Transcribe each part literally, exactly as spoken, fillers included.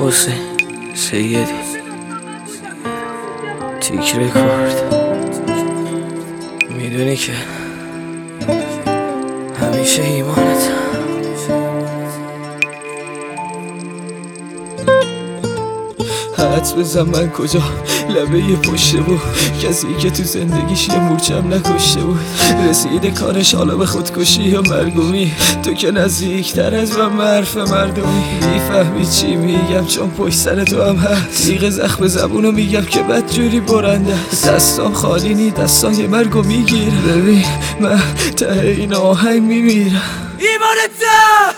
حسین سیدی تیک رکورد. میدونی که همیشه ایمانتم. حدس بزن من کجا لبه یه پشته بود، کسی که تو زندگیش یه مورچم نکشته بود. رسیده کارش حالا به خودکشی یا مرگومی، تو که نزدیکتر از من مرف مردمی. میفهمی چی میگم چون پشت سر تو هم هست. تیغ زخم زبونو میگم که بدجوری برنده است. دستام خالی نی دستان یه مرگو میگیر. ببین من ته این آهنگ میمیرم. ایمانتم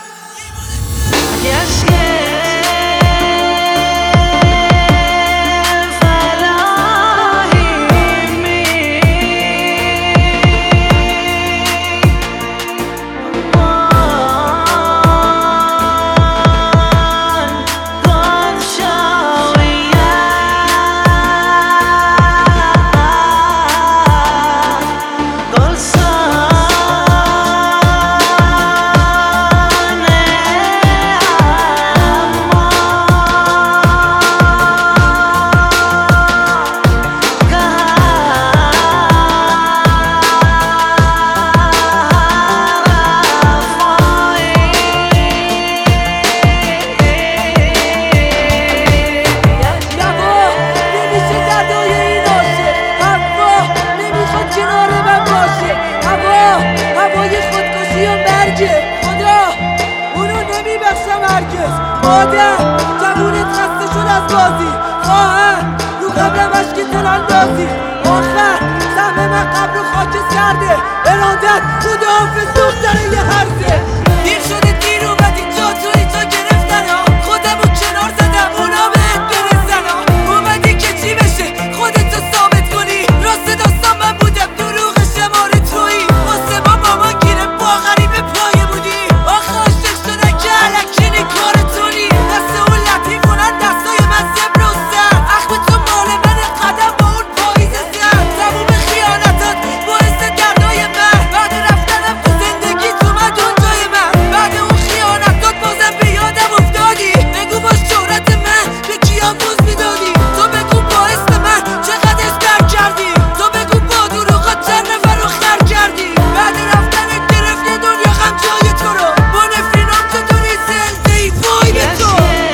خدا اونو نمیبخشم هرگز. مادر جوونت خسته شد از بازی، خواهر رو قبرم اشکی تراندازی. آخر سهم من قبر و خاک سرده، ارادت خداحافظ دختر یه هرزه. دیر شده دیر اومدی جا تو ایجا گرفتن ها، خودمو کنار زدم اونا بهت برسن ها. اومدی که چی بشه خودتو ثابت کنی، راست داستان من بودم دروغ شماره تویی. واسه ما مامان گیره با غریبه پایه بودی، آخه عاشق شدن که علکی کار تونی. دست اون لطیفونن دستای من زبر و سر، اخم تو مال من قدم با اون پاییز سر. تموم خیانتات باعث دردای من، بعد رفتنم تو زندگی تو اومد اون جای من. بعد اون خیانتات بازم به یادم افتادی، بگو با شهرت من به کیا موز میدادی. تو بگو با اسم من چقدر استر کردی، تو بگو با دروغات چند نفر رو خر کردی. بعد رفتنت گرفت یه دنیا غم جای تو رو، با نفرینام چطوری زنده ای. وای به تو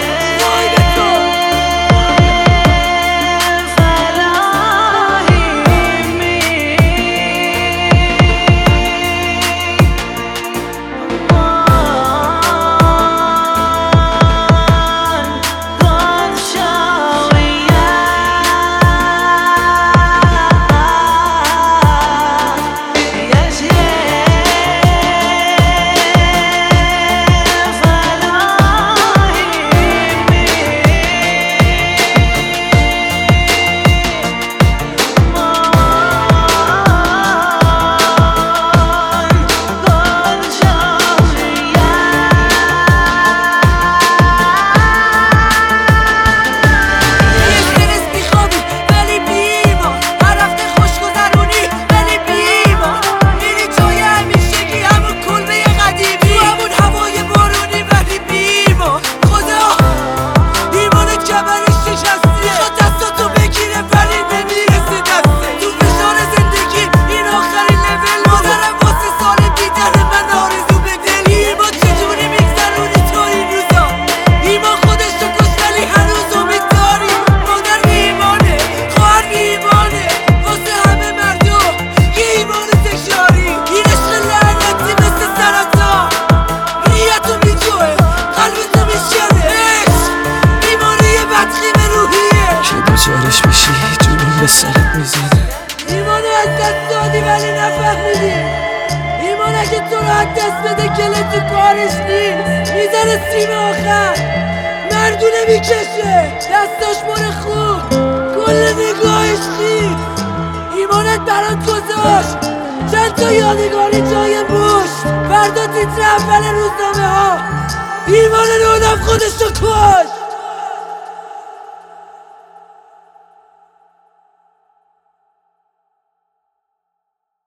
وای به تو. چارش میشی جنون به سرت میزنه. ایمانو از دست دادی ولی نفهمیدی. ایمان اگه تو رو از دست بده گله تو کارش نیست، میزنه سیم آخر مردونه میکشه، دستاش مر خوب کل نگاهش نیست. ایمانت برات گذاشت چند تا یادگاری جای مشت، فردا تیتر اول روزنامه ها. ایمان نودم خودش رو کشت.